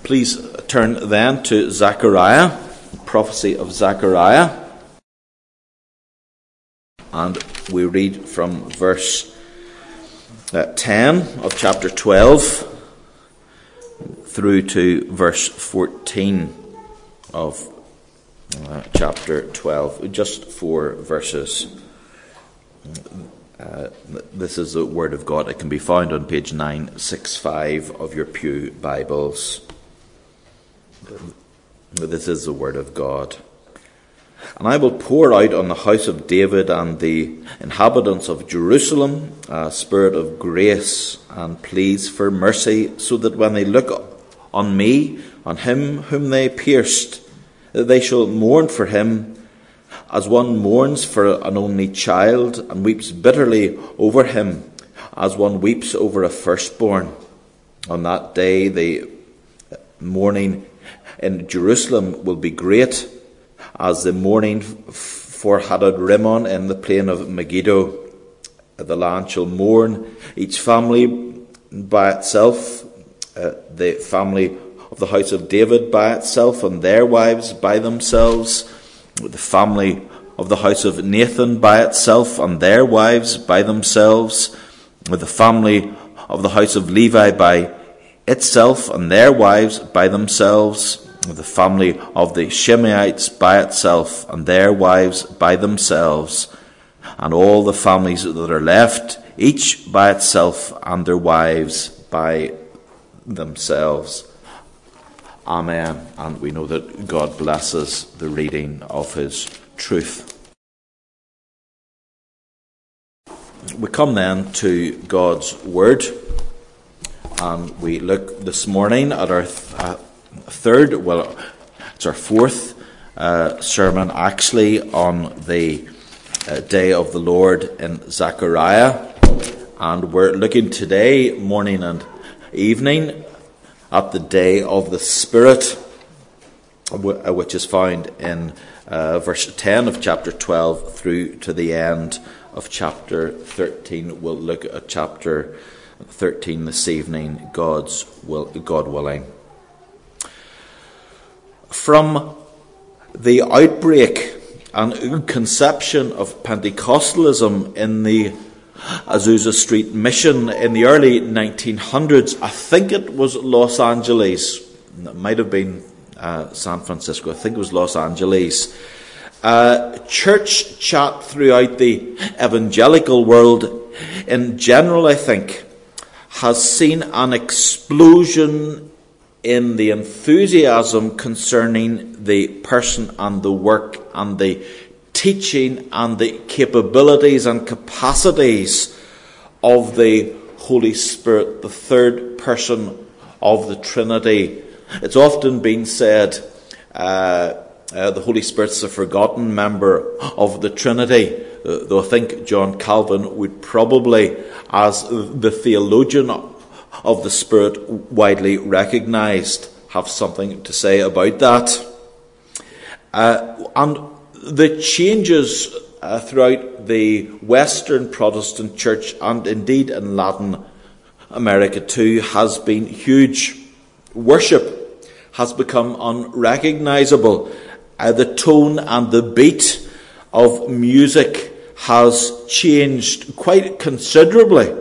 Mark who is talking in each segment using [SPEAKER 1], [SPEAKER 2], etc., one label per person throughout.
[SPEAKER 1] Please turn then to Zechariah, the prophecy of Zechariah. And we read from verse 10 of chapter 12 through to verse 14 of chapter 12. Just 4 verses. This is the Word of God. It can be found on page 965 of your Pew Bibles. This is the Word of God. And I will pour out on the house of David and the inhabitants of Jerusalem a spirit of grace and pleas for mercy, so that when they look on me, on him whom they pierced, they shall mourn for him as one mourns for an only child and weeps bitterly over him, as one weeps over a firstborn. On that day the mourning in Jerusalem will be great, as the mourning for Hadad Rimmon in the plain of Megiddo. The land shall mourn, each family by itself, the family of the house of David by itself, and their wives by themselves, the family of the house of Nathan by itself, and their wives by themselves, with the family of the house of Levi by itself, and their wives by themselves, with the family of the Shimeites by itself, and their wives by themselves, and all the families that are left, each by itself, and their wives by themselves. Amen. And we know that God blesses the reading of his truth. We come then to God's Word, and we look this morning at our it's our fourth sermon actually on the day of the Lord in Zechariah, and we're looking today, morning and evening, at the day of the Spirit, which is found in verse 10 of chapter 12 through to the end of chapter 13. We'll look at chapter 13 this evening, God willing. From the outbreak and conception of Pentecostalism in the Azusa Street Mission in the early 1900s, I think it was Los Angeles, it might have been San Francisco, I think it was Los Angeles. Church chat throughout the evangelical world in general, I think, has seen an explosion in the enthusiasm concerning the person and the work and the teaching and the capabilities and capacities of the Holy Spirit, the third person of the Trinity. It's often been said the Holy Spirit's a forgotten member of the Trinity, though I think John Calvin would probably, as the theologian of the Spirit widely recognised, have something to say about that. And the changes throughout the Western Protestant Church, and indeed in Latin America too, has been huge. Worship has become unrecognisable. The tone and the beat of music has changed quite considerably.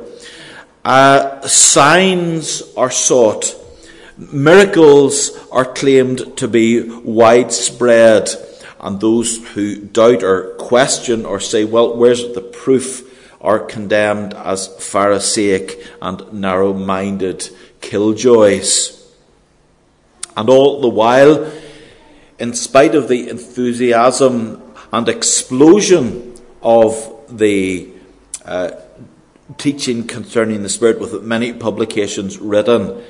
[SPEAKER 1] Signs are sought. Miracles are claimed to be widespread. And those who doubt or question or say, well, where's the proof, are condemned as Pharisaic and narrow-minded killjoys. And all the while, in spite of the enthusiasm and explosion of the teaching concerning the Spirit, with many publications written,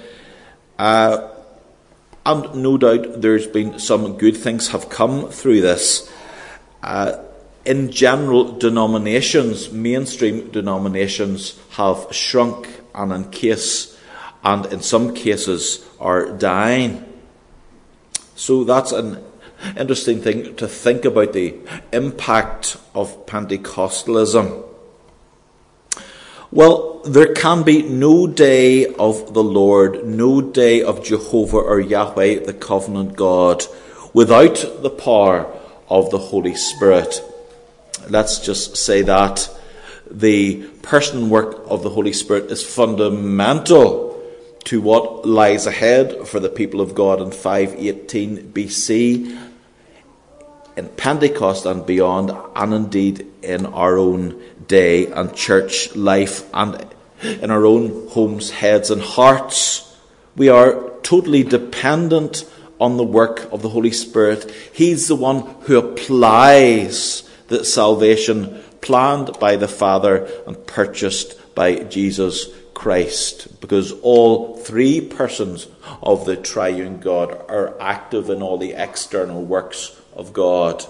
[SPEAKER 1] and no doubt there's been some good things have come through this. In general, denominations, mainstream denominations, have shrunk and in some cases are dying. So that's an interesting thing to think about, the impact of Pentecostalism. Well, there can be no day of the Lord, no day of Jehovah or Yahweh, the covenant God, without the power of the Holy Spirit. Let's just say that the person and work of the Holy Spirit is fundamental to what lies ahead for the people of God in 518 BC, in Pentecost and beyond, and indeed in our own day and church life and in our own homes, heads and hearts. We are totally dependent on the work of the Holy Spirit. He's the one who applies the salvation planned by the Father and purchased by Jesus Christ, because all three persons of the triune God are active in all the external works of God.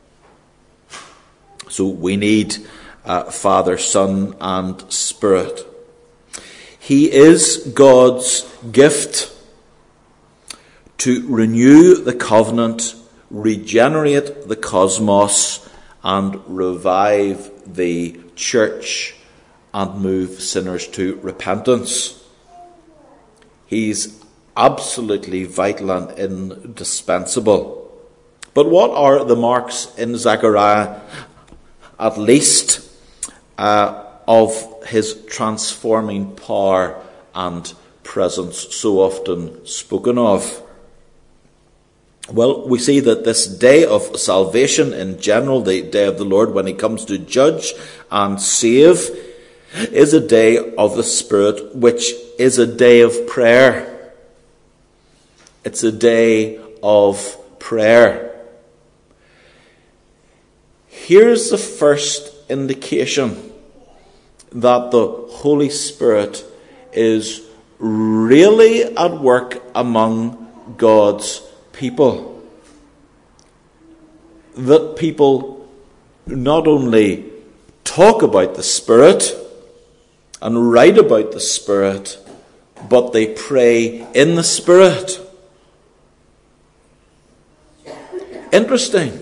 [SPEAKER 1] So we need Father, Son, and Spirit. He is God's gift to renew the covenant, regenerate the cosmos, and revive the church and move sinners to repentance. He's absolutely vital and indispensable. But what are the marks in Zechariah, at least, of his transforming power and presence so often spoken of? Well, we see that this day of salvation in general, the day of the Lord when he comes to judge and save, is a day of the Spirit, which is a day of prayer. It's a day of prayer. Here's the first indication that the Holy Spirit is really at work among God's people. That people not only talk about the Spirit and write about the Spirit, but they pray in the Spirit. Interesting.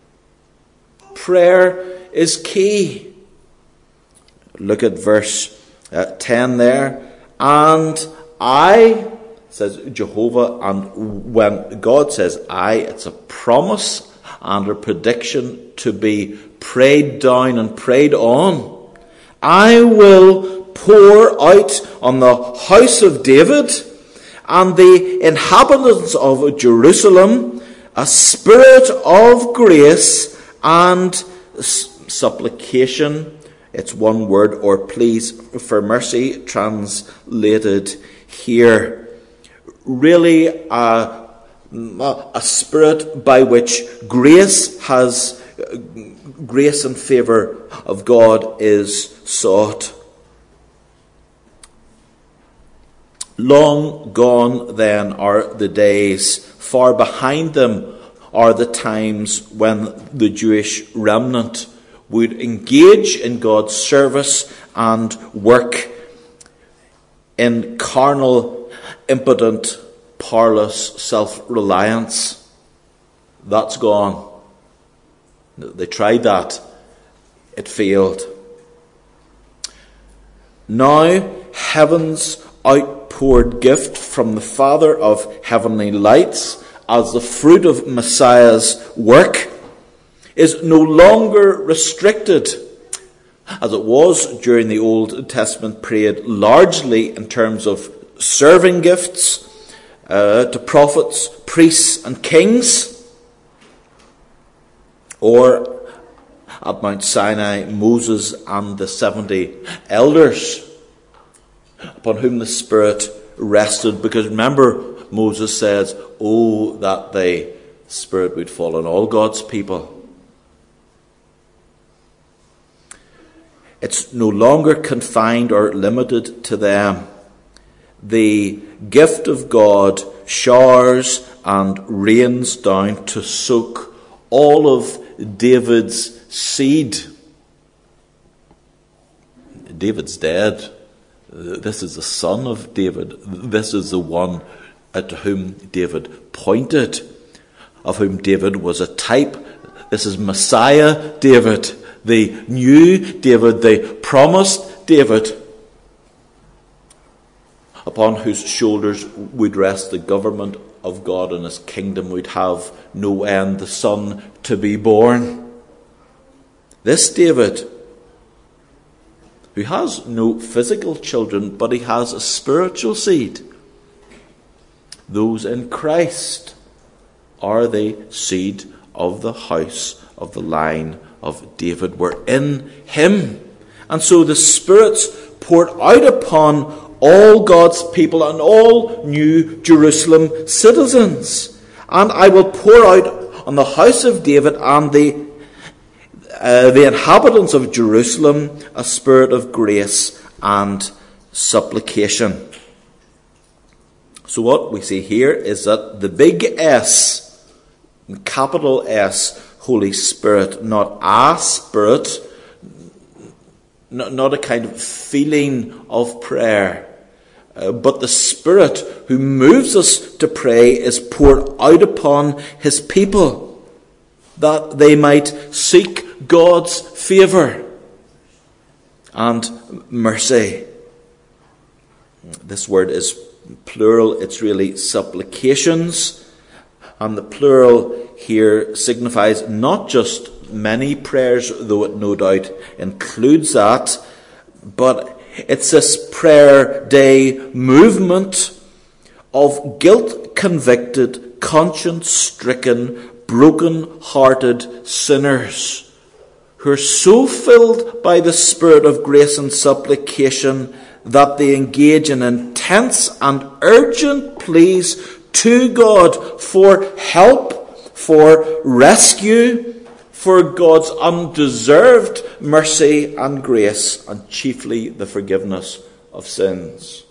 [SPEAKER 1] Prayer is key. Look at verse 10 there. And I, says Jehovah, and when God says I, it's a promise and a prediction to be prayed down and prayed on. I will pour out on the house of David and the inhabitants of Jerusalem a spirit of grace and supplication. It's one word, or pleas for mercy, translated here. Really a spirit by which grace and favour of God is sought. Long gone then are the days, far behind them are the times when the Jewish remnant would engage in God's service and work in carnal, impotent, powerless self-reliance. That's gone. They tried that. It failed. Now, heaven's outpoured gift from the Father of heavenly lights as the fruit of Messiah's work is no longer restricted, as it was during the Old Testament period, largely in terms of serving gifts to prophets, priests and kings, or at Mount Sinai, Moses and the 70 elders upon whom the Spirit rested. Because remember, Moses says, oh, that the Spirit would fall on all God's people. It's no longer confined or limited to them. The gift of God showers and rains down to soak all of David's seed. David's dead. This is the son of David. This is the one at whom David pointed, of whom David was a type. This is Messiah David, the new David, the promised David. upon whose shoulders would rest the government of God, and his kingdom would have no end, the Son to be born. This David, who has no physical children, but he has a spiritual seed. Those in Christ are the seed of the house of the line of David. We're in him. And so the Spirit's poured out upon all God's people and all New Jerusalem citizens. And I will pour out on the house of David and the inhabitants of Jerusalem a spirit of grace and supplication. So what we see here is that the big S, capital S, Holy Spirit, not a spirit, not a kind of feeling of prayer, but the Spirit who moves us to pray is poured out upon his people, that they might seek God's favour and mercy. This word is plural, it's really supplications, and the plural here signifies not just many prayers, though it no doubt includes that, but it's this prayer day movement of guilt-convicted, conscience-stricken, broken-hearted sinners who are so filled by the Spirit of grace and supplication that they engage in intense and urgent pleas to God for help, for rescue, for God's undeserved mercy and grace, and chiefly the forgiveness of sins.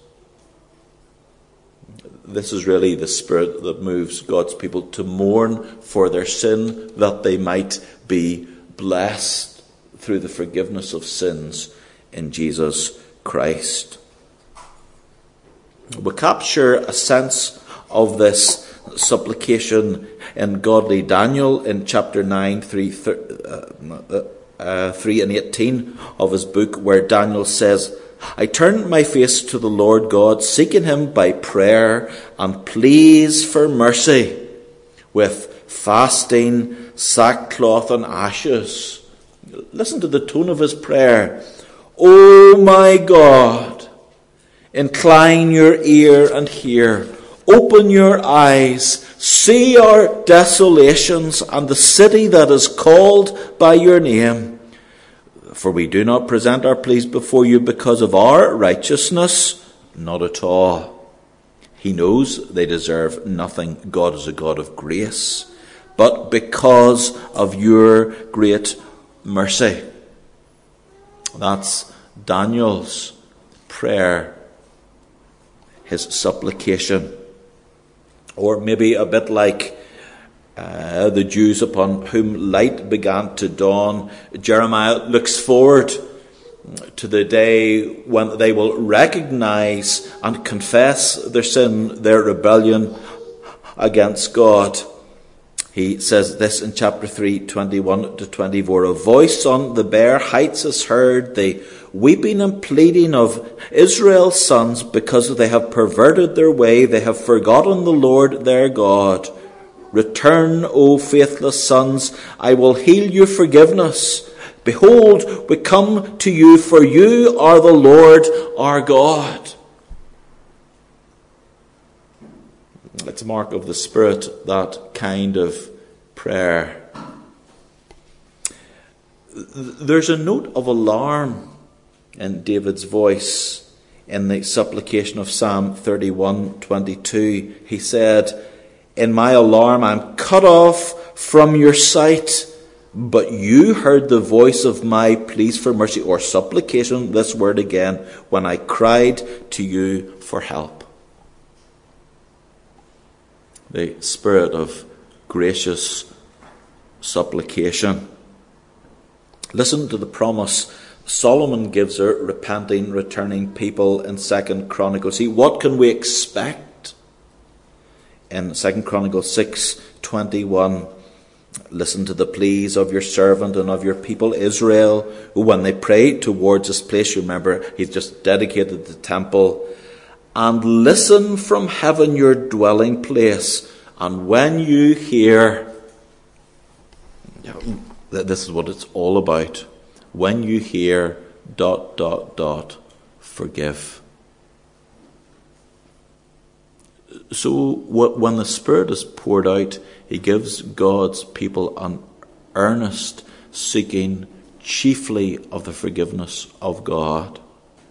[SPEAKER 1] This is really the Spirit that moves God's people to mourn for their sin, that they might be blessed through the forgiveness of sins in Jesus Christ. We capture a sense of this supplication in godly Daniel in chapter 9, 3 and 18 of his book, where Daniel says, I turned my face to the Lord God, seeking him by prayer and pleas for mercy, with fasting, sackcloth and ashes. Listen to the tone of his prayer. O my God, incline your ear and hear. Open your eyes, see our desolations and the city that is called by your name. For we do not present our pleas before you because of our righteousness, not at all. He knows they deserve nothing. God is a God of grace, but because of your great mercy. That's Daniel's prayer, his supplication. Or maybe a bit like the Jews upon whom light began to dawn. Jeremiah looks forward to the day when they will recognize and confess their sin, their rebellion against God. He says this in chapter 3, 21 to 24. A voice on the bare heights is heard, the weeping and pleading of Israel's sons, because they have perverted their way, they have forgotten the Lord their God. Return, O faithless sons, I will heal your forgiveness. Behold, we come to you, for you are the Lord our God. It's a mark of the Spirit, that kind of prayer. There's a note of alarm in David's voice in the supplication of Psalm 31:22. He said, in my alarm I'm cut off from your sight, but you heard the voice of my pleas for mercy, or supplication, this word again, when I cried to you for help. The spirit of gracious supplication. Listen to the promise Solomon gives her repenting, returning people in 2 Chronicles. See, what can we expect? In 2 Chronicles 6:21, listen to the pleas of your servant and of your people Israel, who when they pray towards this place, you remember he's just dedicated the temple, and listen from heaven your dwelling place. And when you hear, this is what it's all about. When you hear ... forgive. So when the Spirit is poured out, he gives God's people an earnest seeking chiefly of the forgiveness of God.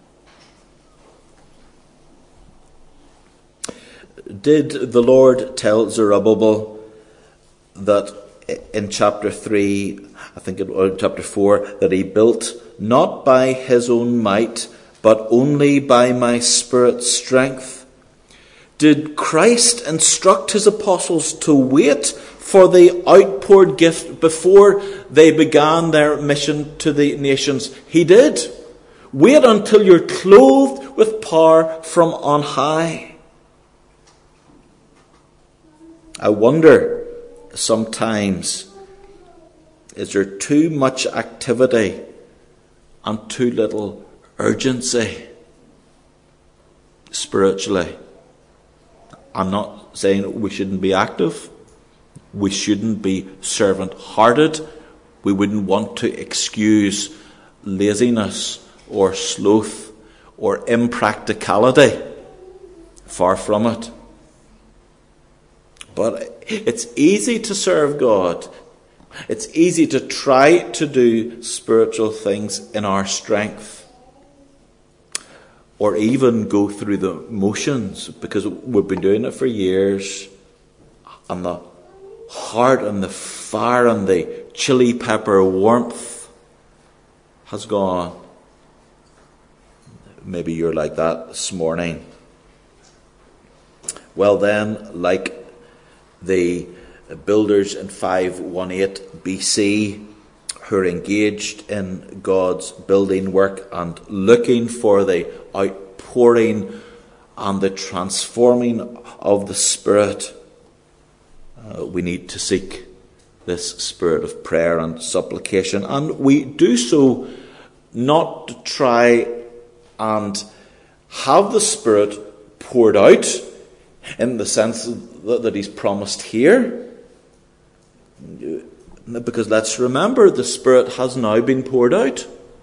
[SPEAKER 1] Did the Lord tell Zerubbabel that in chapter 3, I think it was chapter 4, that he built not by his own might, but only by my Spirit's strength? Did Christ instruct his apostles to wait for the outpoured gift before they began their mission to the nations? He did. Wait until you're clothed with power from on high. I wonder sometimes, is there too much activity and too little urgency spiritually? I'm not saying we shouldn't be active. We shouldn't be servant-hearted. We wouldn't want to excuse laziness or sloth or impracticality. Far from it. But it's easy to serve God. It's easy to try to do spiritual things in our strength. Or even go through the motions, because we've been doing it for years. And the heart and the fire and the chili pepper warmth has gone. Maybe you're like that this morning. Well then, like the builders in 518 BC who are engaged in God's building work and looking for the outpouring and the transforming of the Spirit, we need to seek this spirit of prayer and supplication. And we do so not to try and have the Spirit poured out in the sense that he's promised here. Because let's remember, the Spirit has now been poured out.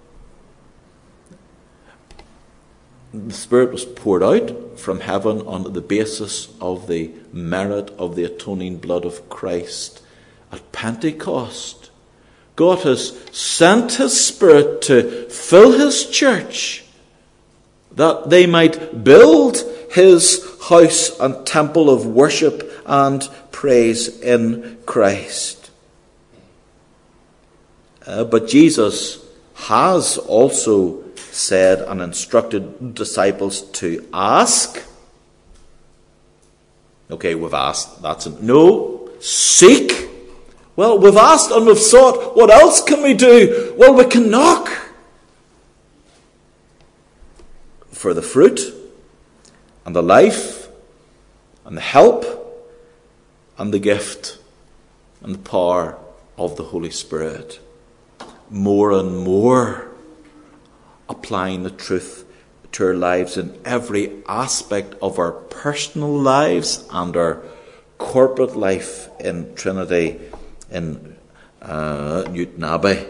[SPEAKER 1] The Spirit was poured out from heaven on the basis of the merit of the atoning blood of Christ at Pentecost. God has sent his Spirit to fill his church, that they might build his house and temple of worship and praise in Christ. But Jesus has also said and instructed disciples to ask. Okay, we've asked. No, seek. Well, we've asked and we've sought. What else can we do? Well, we can knock. For the fruit and the life and the help and the gift and the power of the Holy Spirit. More and more applying the truth to our lives in every aspect of our personal lives and our corporate life in Trinity in Newton Abbey.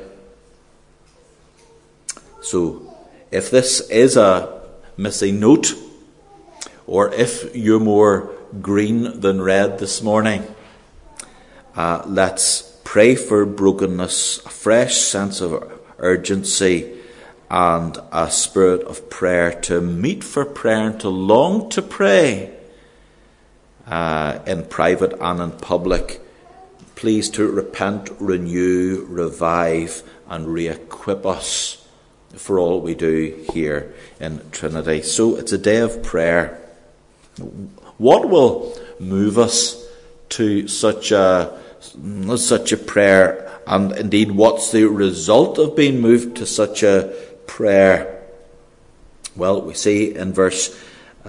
[SPEAKER 1] So, if this is a missing note, or if you're more green than red this morning, let's pray for brokenness, a fresh sense of urgency, and a spirit of prayer, to meet for prayer and to long to pray in private and in public. Please to repent, renew, revive, and re-equip us for all we do here in Trinity. So it's a day of prayer. What will move us to such a prayer, and indeed what's the result of being moved to such a prayer? Well, we see in verse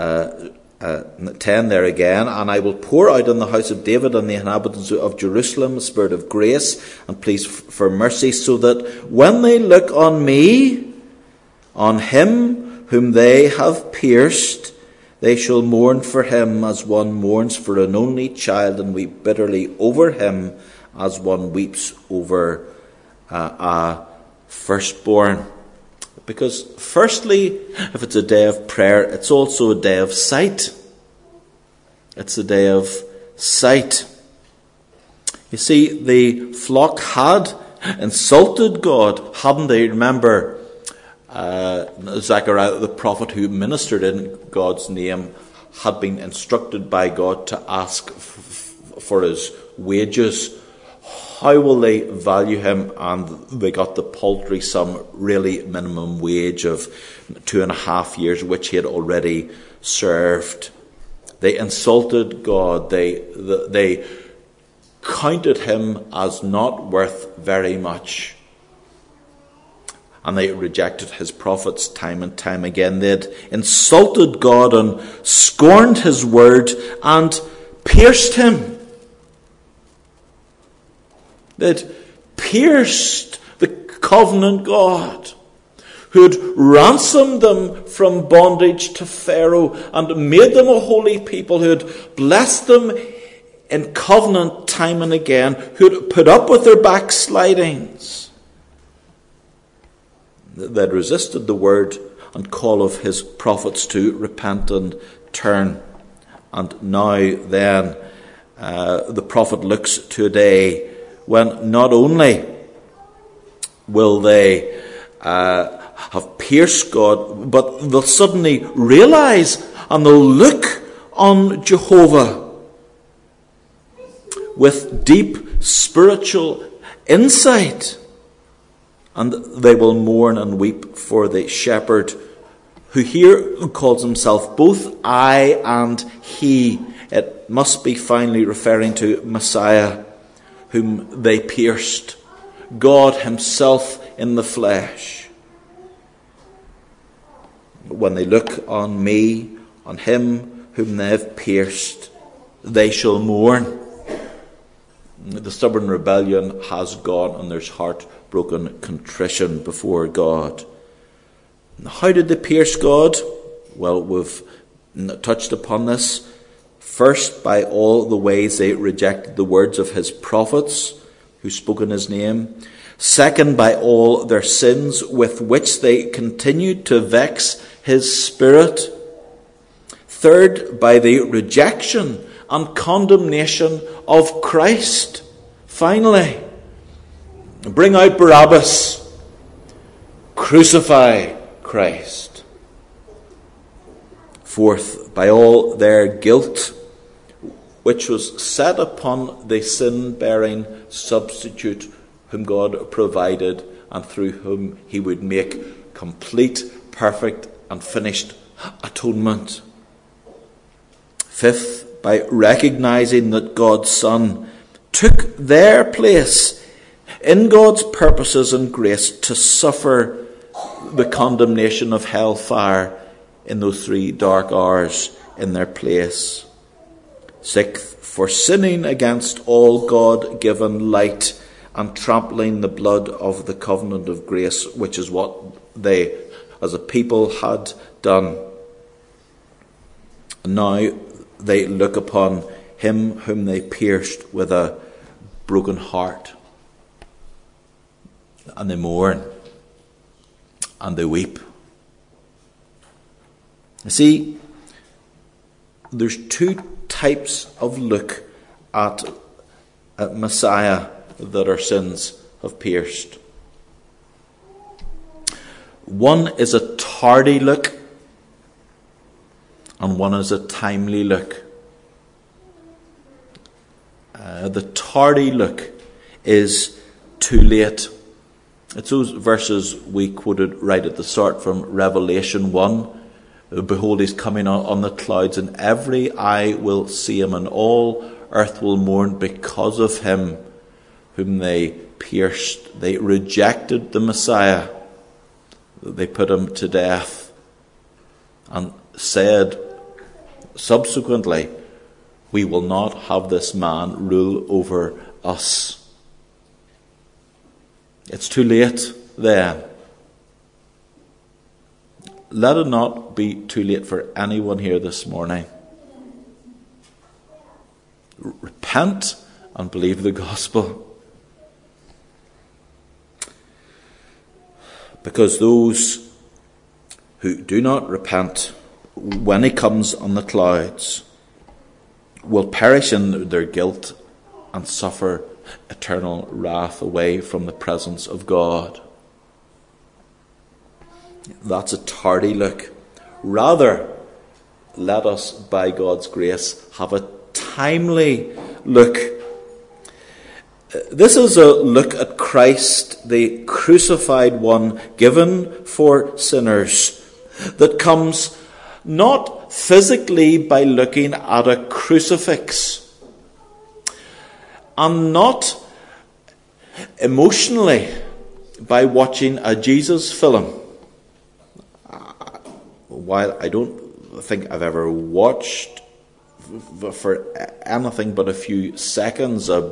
[SPEAKER 1] 10 there again, and I will pour out on the house of David and the inhabitants of Jerusalem a spirit of grace and pleas for mercy, so that when they look on me, on him whom they have pierced, They shall mourn for him as one mourns for an only child, and weep bitterly over him as one weeps over a firstborn. Because firstly, if it's a day of prayer, it's also a day of sight. It's a day of sight. You see, the flock had insulted God, hadn't they? Remember, Zechariah, the prophet who ministered in God's name, had been instructed by God to ask for his wages. How will they value him? And they got the paltry sum, really minimum wage of 2.5 years, which he had already served. They insulted God. They counted him as not worth very much. And they rejected his prophets time and time again. They'd insulted God and scorned his word and pierced him. They'd pierced the covenant God who had ransomed them from bondage to Pharaoh and made them a holy people, who had blessed them in covenant time and again, who had put up with their backslidings. They'd resisted the word and call of his prophets to repent and turn. And now then, the prophet looks to a day when not only will they have pierced God, but they'll suddenly realize and they'll look on Jehovah with deep spiritual insight. And they will mourn and weep for the shepherd, who here calls himself both I and he. It must be finally referring to Messiah, whom they pierced, God himself in the flesh. When they look on me, on him whom they have pierced, they shall mourn. The stubborn rebellion has gone, and there's heartbroken contrition before God. How did they pierce God? Well, we've touched upon this. First, by all the ways they rejected the words of his prophets who spoke in his name. Second, by all their sins with which they continued to vex his spirit. Third, by the rejection and condemnation of Christ. Finally, bring out Barabbas, crucify Christ. Fourth, by all their guilt, which was set upon the sin-bearing substitute whom God provided and through whom he would make complete, perfect and finished atonement. Fifth, by recognizing that God's Son took their place in God's purposes and grace to suffer the condemnation of hellfire in those 3 dark hours in their place. Sixth, for sinning against all God-given light and trampling the blood of the covenant of grace, which is what they as a people had done. And now they look upon him whom they pierced with a broken heart. And they mourn. And they weep. You see, there's 2 types of look at Messiah that our sins have pierced. One is a tardy look, and one is a timely look. The tardy look is too late. It's those verses we quoted right at the start from Revelation 1. Behold, he's coming on the clouds, and every eye will see him, and all earth will mourn because of him whom they pierced. They rejected the Messiah. They put him to death and said subsequently, we will not have this man rule over us. It's too late then. let it not be too late for anyone here this morning. Repent and believe the gospel. Because those who do not repent, when he comes on the clouds, will perish in their guilt and suffer eternal wrath away from the presence of God. That's a tardy look. Rather, let us, by God's grace, have a timely look. This is a look at Christ, the crucified one, given for sinners, that comes not physically by looking at a crucifix, and not emotionally by watching a Jesus film. While I don't think I've ever watched for anything but a few seconds a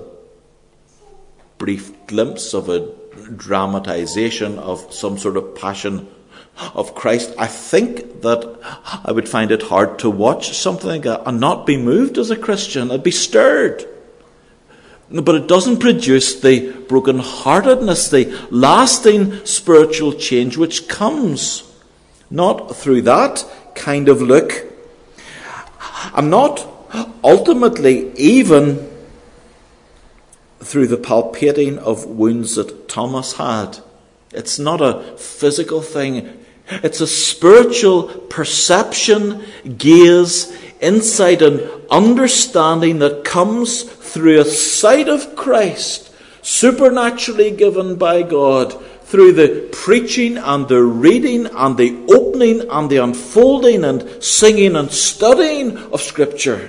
[SPEAKER 1] brief glimpse of a dramatization of some sort of passion of Christ, I think that I would find it hard to watch something like that and not be moved as a Christian. I'd be stirred. But it doesn't produce the brokenheartedness, the lasting spiritual change which comes not through that kind of look, and not ultimately even through the palpating of wounds that Thomas had. It's not a physical thing. It's a spiritual perception, gaze, insight and understanding that comes through a sight of Christ, supernaturally given by God, through the preaching and the reading and the opening and the unfolding and singing and studying of Scripture.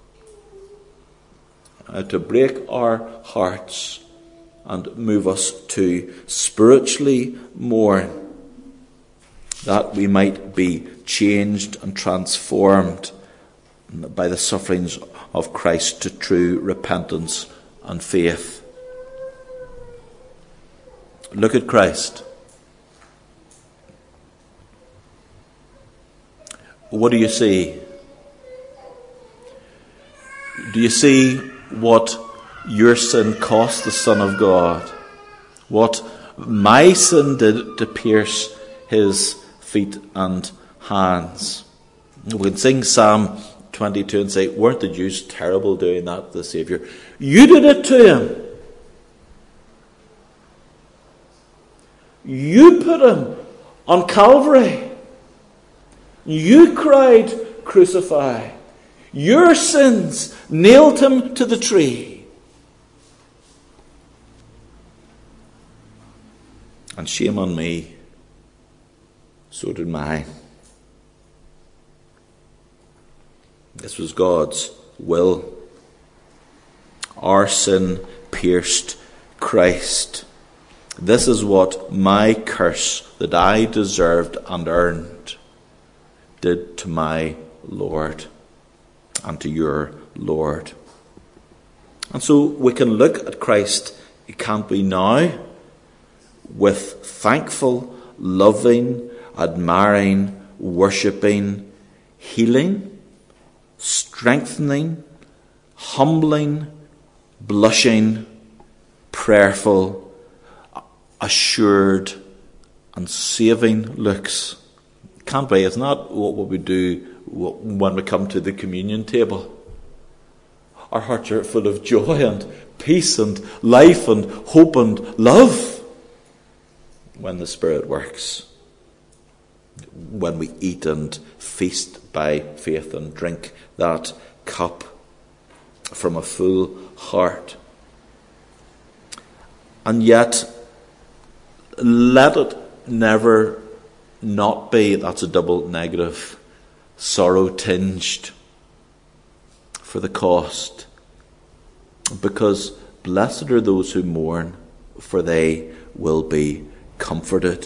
[SPEAKER 1] To break our hearts and move us to spiritually mourn, that we might be changed and transformed by the sufferings of Christ to true repentance and faith. Look at Christ. What do you see? Do you see what your sin cost the Son of God? What my sin did to pierce his feet and hands? We can sing Psalm 22 and say, weren't the Jews terrible doing that to the Saviour? You did it to him. You put him on Calvary. You cried, crucify. Your sins nailed him to the tree. And shame on me, so did mine. This was God's will. Our sin pierced Christ. This is what my curse that I deserved and earned did to my Lord and to your Lord. And so we can look at Christ, can't we now, with thankful, loving, admiring, worshipping, healing, strengthening, humbling, blushing, prayerful, assured and saving looks. Can't we? It's not what we do when we come to the communion table. Our hearts are full of joy and peace and life and hope and love when the Spirit works. When we eat and feast by faith and drink that cup from a full heart. And yet, let it never not be, that's a double negative, sorrow tinged for the cost. Because blessed are those who mourn, for they will be comforted.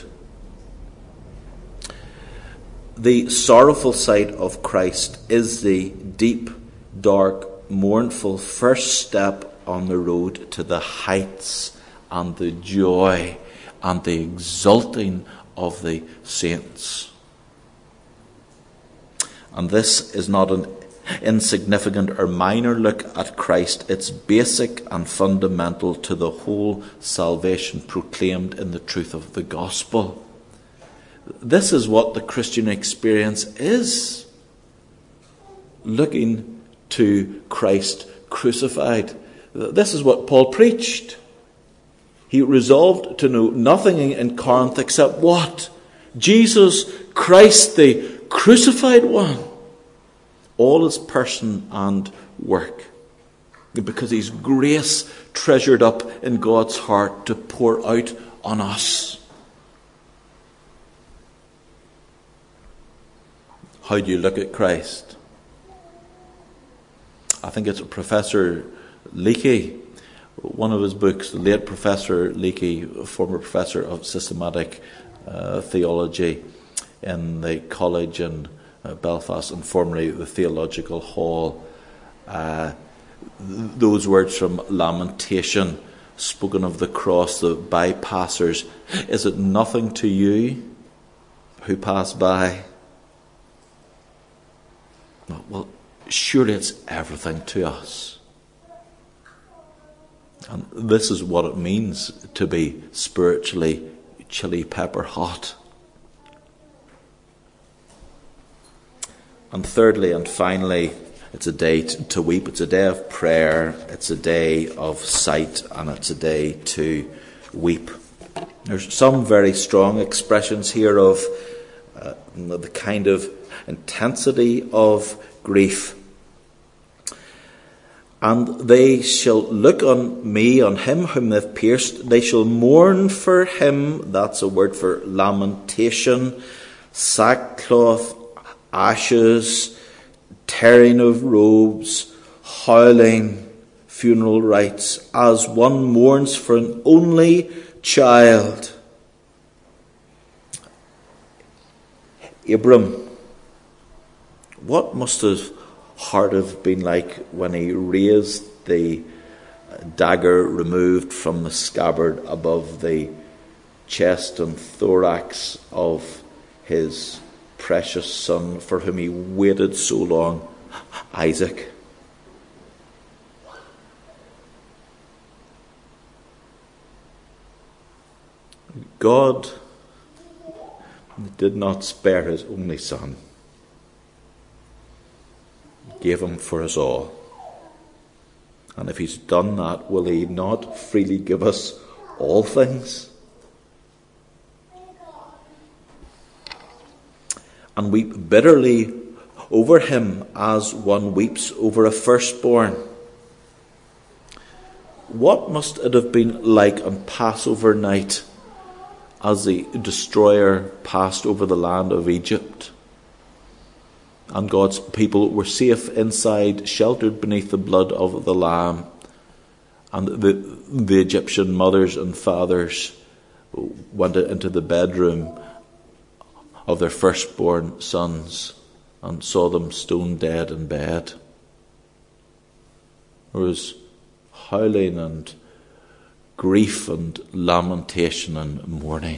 [SPEAKER 1] The sorrowful sight of Christ is the deep, dark, mournful first step on the road to the heights and the joy and the exulting of the saints. And this is not an insignificant or minor look at Christ. It's basic and fundamental to the whole salvation proclaimed in the truth of the gospel. This is what the Christian experience is. Looking to Christ crucified. This is what Paul preached. He resolved to know nothing in Corinth except what? Jesus Christ, the crucified one. All his person and work. Because he's grace treasured up in God's heart to pour out on us. How do you look at Christ? I think it's Professor Leakey, one of his books, the late Professor Leakey, former professor of systematic theology in the college in Belfast and formerly the Theological Hall. Those words from Lamentation, spoken of the cross, the bypassers. Is it nothing to you who pass by? Well, surely it's everything to us. And this is what it means to be spiritually chili pepper hot. And thirdly and finally, it's a day to weep. It's a day of prayer. It's a day of sight. And it's a day to weep. There's some very strong expressions here of the kind of intensity of grief. And they shall look on me, on him whom they've pierced. They shall mourn for him. That's a word for lamentation. Sackcloth, ashes, tearing of robes, howling, funeral rites, as one mourns for an only child. Abram, what must his heart have been like when he raised the dagger removed from the scabbard above the chest and thorax of his precious son for whom he waited so long, Isaac? God did not spare his only son. He gave him for us all. And if he's done that, will he not freely give us all things? And weep bitterly over him as one weeps over a firstborn. What must it have been like on Passover night as the destroyer passed over the land of Egypt? And God's people were safe inside, sheltered beneath the blood of the Lamb. And the Egyptian mothers and fathers went into the bedroom of their firstborn sons and saw them stone dead in bed. There was howling and grief and lamentation and mourning.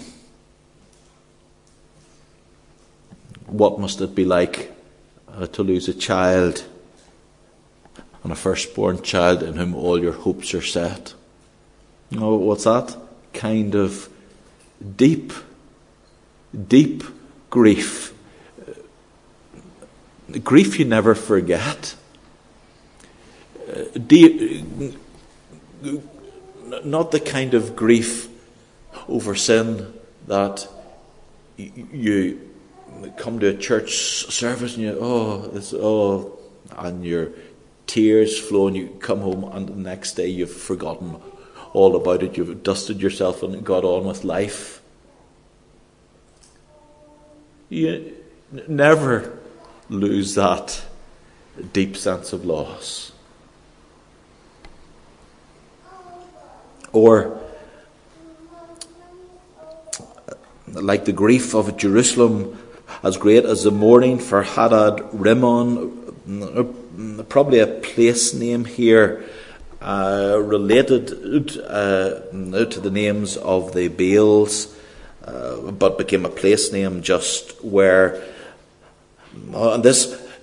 [SPEAKER 1] What must it be like to lose a child, and a firstborn child in whom all your hopes are set? You know, what's that? Kind of deep grief. Grief you never forget. Not the kind of grief over sin that you come to a church service and and your tears flow, and you come home and the next day you've forgotten all about it. You've dusted yourself and got on with life. You never lose that deep sense of loss. Or like the grief of Jerusalem, as great as the mourning for Hadad Rimmon, probably a place name here related to the names of the Baals, but became a place name just where, and this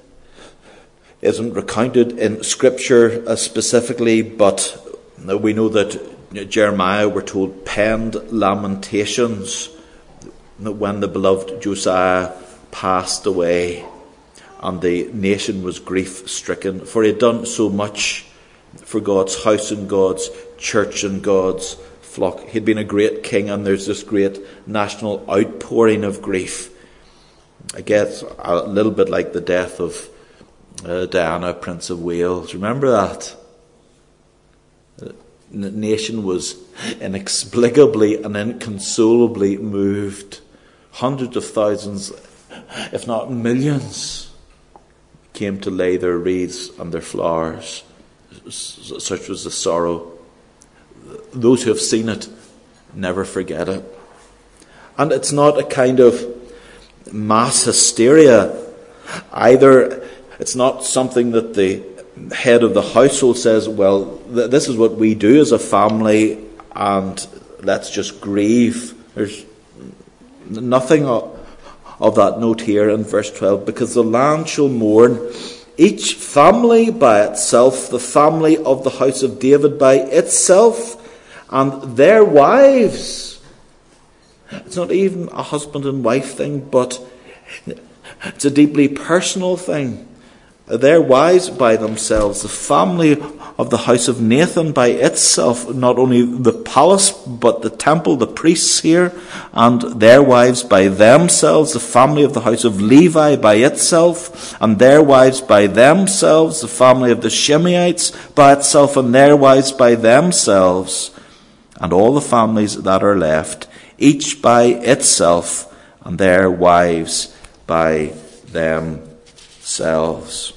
[SPEAKER 1] isn't recounted in Scripture specifically, but we know that Jeremiah, we're told, penned lamentations when the beloved Josiah passed away and the nation was grief-stricken, for he had done so much for God's house and God's church and God's flock. He'd been a great king, and there's this great national outpouring of grief. I guess a little bit like the death of Diana, Prince of Wales. Remember that? The nation was inexplicably and inconsolably moved. Hundreds of thousands, if not millions, came to lay their wreaths and their flowers. Such was the sorrow. Those who have seen it never forget it. And it's not a kind of mass hysteria either. It's not something that the head of the household says, well, this is what we do as a family, and let's just grieve. There's nothing of that note here in verse 12. Because the land shall mourn, each family by itself, the family of the house of David by itself, and their wives. It's not even a husband and wife thing, but it's a deeply personal thing. Their wives by themselves, the family of the house of Nathan by itself, not only the palace but the temple, the priests here, and their wives by themselves, the family of the house of Levi by itself, and their wives by themselves, the family of the Shimeites by itself, and their wives by themselves, and all the families that are left, each by itself, and their wives by themselves.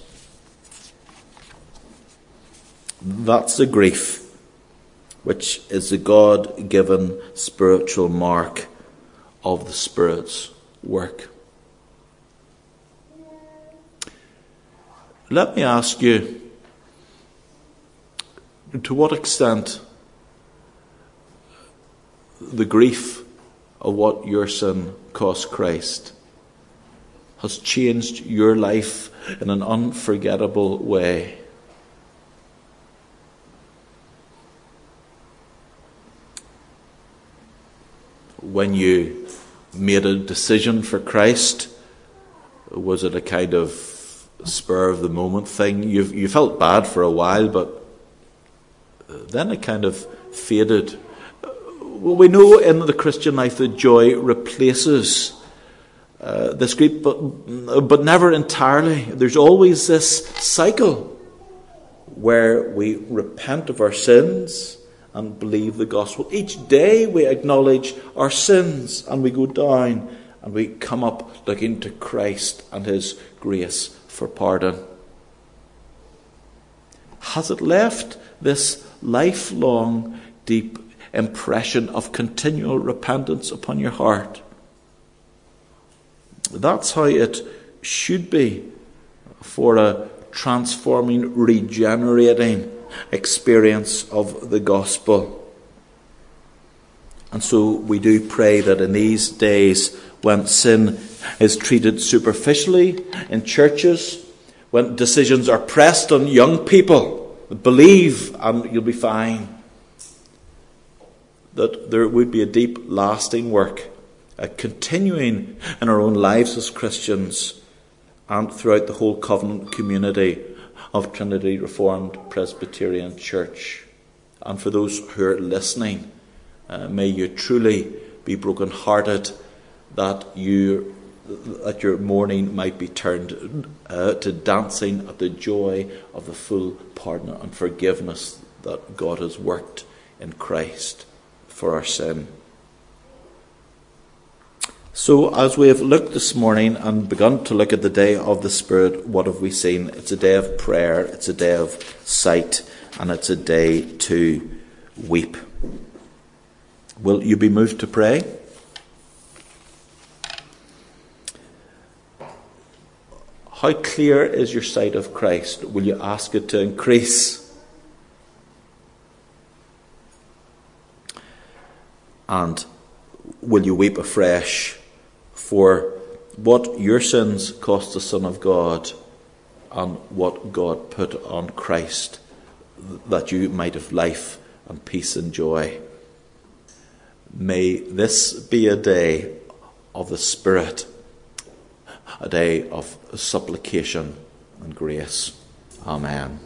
[SPEAKER 1] That's the grief, which is the God-given spiritual mark of the Spirit's work. Let me ask you, to what extent the grief of what your sin cost Christ has changed your life in an unforgettable way? When you made a decision for Christ, was it a kind of spur of the moment thing? You felt bad for a while, but then it kind of faded. Well, we know in the Christian life that joy replaces this grief, but never entirely. There's always this cycle where we repent of our sins and believe the gospel. Each day we acknowledge our sins and we go down and we come up looking to Christ and his grace for pardon. Has it left this lifelong deep impression of continual repentance upon your heart? That's how it should be for a transforming, regenerating experience of the gospel. And so we do pray that in these days when sin is treated superficially in churches, when decisions are pressed on young people, believe and you'll be fine, that there would be a deep, lasting work, continuing in our own lives as Christians and throughout the whole covenant community of Trinity Reformed Presbyterian Church. And for those who are listening, may you truly be broken-hearted that your mourning might be turned to dancing at the joy of the full pardon and forgiveness that God has worked in Christ for our sin. So as we have looked this morning and begun to look at the day of the Spirit, what have we seen? It's a day of prayer, it's a day of sight, and it's a day to weep. Will you be moved to pray? How clear is your sight of Christ? Will you ask it to increase? And will you weep afresh for what your sins cost the Son of God on what God put on Christ, that you might have life and peace and joy. May this be a day of the Spirit, a day of supplication and grace. Amen.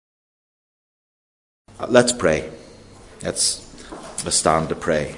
[SPEAKER 1] Let's pray. Let's stand to pray.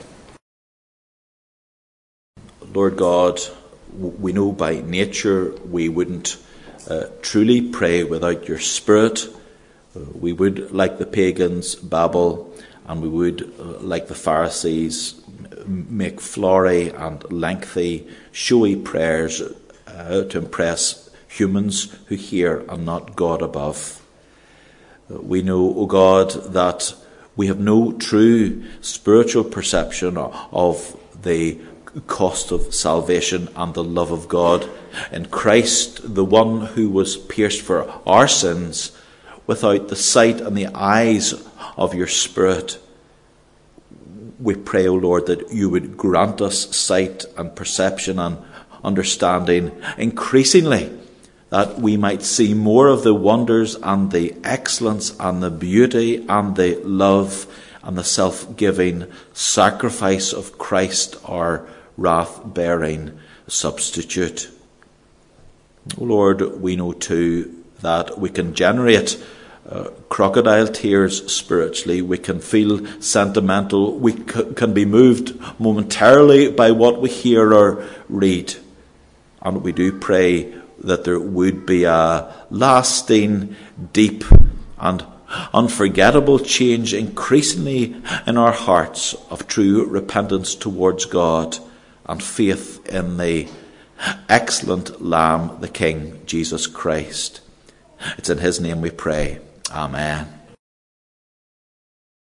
[SPEAKER 1] Lord God, we know by nature we wouldn't truly pray without your Spirit. We would, like the pagans, babble, and we would, like the Pharisees, make flowery and lengthy, showy prayers to impress humans who hear and not God above. We know, O God, that we have no true spiritual perception of the cost of salvation and the love of God in Christ, the one who was pierced for our sins, without the sight and the eyes of your Spirit. We pray, O Lord, that you would grant us sight and perception and understanding increasingly, that we might see more of the wonders and the excellence and the beauty and the love and the self-giving sacrifice of Christ, our wrath-bearing substitute. O Lord, we know too that we can generate crocodile tears spiritually. We can feel sentimental. We can be moved momentarily by what we hear or read. And we do pray that there would be a lasting, deep and unforgettable change increasingly in our hearts of true repentance towards God and faith in the excellent Lamb, the King, Jesus Christ. It's in his name we pray. Amen.